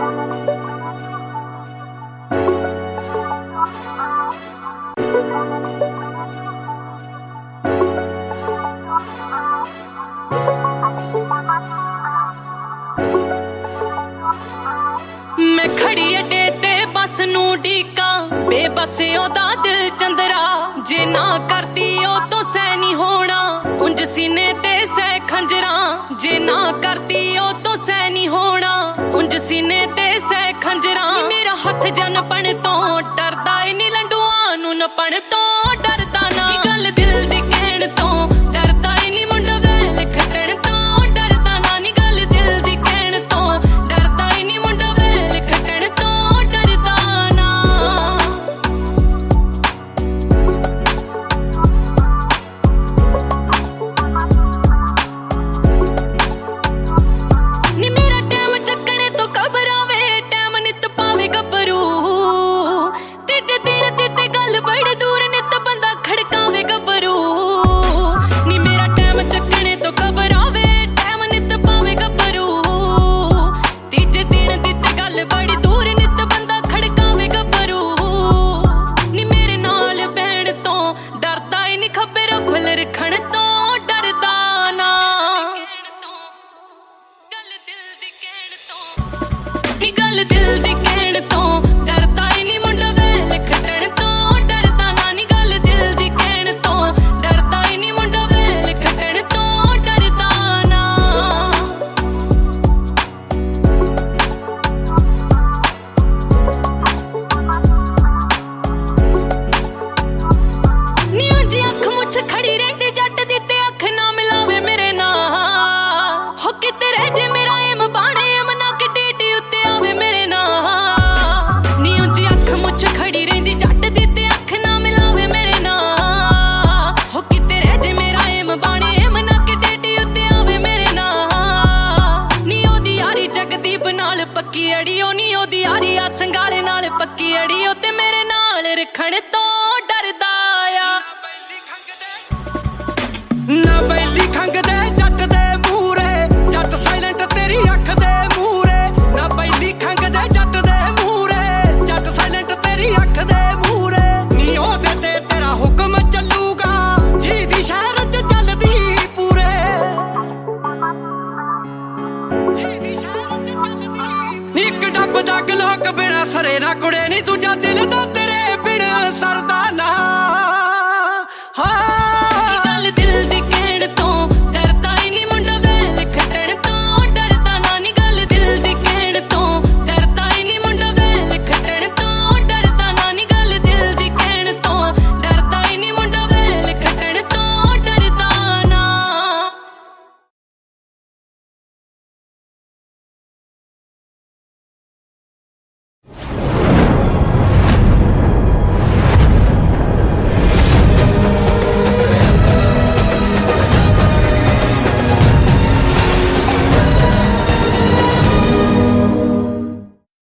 मैं खड़ी अड्डे ते बस नू ढीका बेबस ओदा दिल चंदरा जे ना करती ओ तो सै नी होना कुंज सीने ते सै खंजरा जे ना करती ओ तो सै नी होना कुंज सीने ते सै खंजरा मेरा हथ जनपण तो डरदा नी लंडुआ नू नपण तो डरदा ना गल दिल दी कहण तो डरदा नी मुंडा वैल खटण तो डरदा ना नी गल दिल दी कहण तो डरदा नी मुंडा वैल खटण तो डरदा ना नी मेरा टैम चकने तो घबरावे टैम नित पावे गबरू तीजे दिन ते गल बड़ी दूर नित बंदा खड़कावे गबरू नी मेरा टैम चकने तो घबरावे टैम नित पावे गबरू तीजे दिन ते गल बड़ी दूर नित बंदा खड़कावे गबरू नी मेरे नाल बहन तो डरदा ही नी खब्बे रफल रखण तो डरदा ना गल दिल दी कहण तो डरदा ही नी मुंडा वैल खटण तो डरदा ना नी गल दिल दी कहण तो डरदा ही नी मुंडा वैल खटण तो डरदा ना नी उंज अख मुछ खड़ी रहंदी जट दी ते अख ना मिलावे मेरे नाल हो किते रह जे मेरा एम बाणे एम ना कि टीटी उत्ते आवे मेरे नाल नी उंज अख मुछ खड़ी रहंदी जट दी ते अख ना मिलावे मेरे नाल हो किते रह जे मेरा एम बाणे एम ना कि टीटी उत्ते आवे मेरे नाल नी ओदी यारी जगदीप नाल पक्की अड़ियो नी ओदी यारी आ संगाले नाल पक्की अड़ियो ते मेरे नाल रखण तो डरदा आ ना बैली खंग दे जट दे मूरे जट साइलेंट तेरी अख दे मूरे ना बैली खंग दे जट दे मूरे जट साइलेंट तेरी अख दे मूरे नी ओदे ते तेरा हुक्म चलूगा जी दी शहर च चलदी पूरे जी दी शहर च चलदी एक डब दा गलोक बिना सरे ना कुड़े नी दूजा दिल दा तेरे बिन सरदा ना